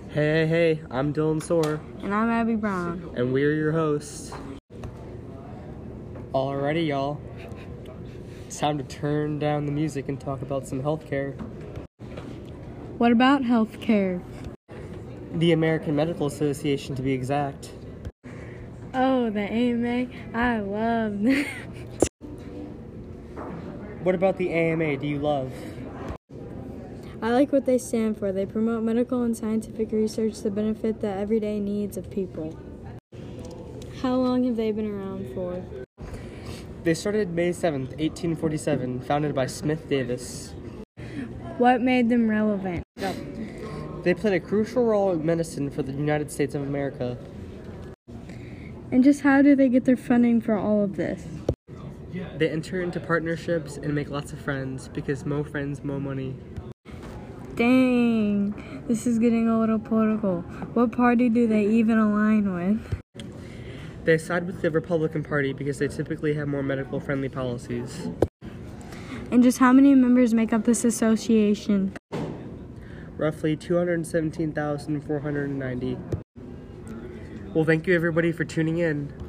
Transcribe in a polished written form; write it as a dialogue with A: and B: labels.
A: Hey, I'm Dylan Soar,
B: And I'm Abby Brown.
A: and we're your hosts. Alrighty, y'all. It's time to turn down the music and talk about some healthcare.
B: What about healthcare?
A: The American Medical Association, to be exact.
B: Oh, the AMA. I love that.
A: What about the AMA do you love?
B: I like what they stand for. They promote medical and scientific research to benefit the everyday needs of people. How long have they been around for?
A: They started May 7th, 1847, founded by Smith Davis.
B: What made them relevant?
A: They played a crucial role in medicine for the United States of America.
B: And just how do they get their funding for all of this?
A: They enter into partnerships and make lots of friends because more friends, more money.
B: Dang, this is getting a little political. What party do they even align with?
A: They side with the Republican Party because they typically have more medical-friendly policies.
B: And just how many members make up this association?
A: Roughly 217,490. Well, thank you everybody for tuning in.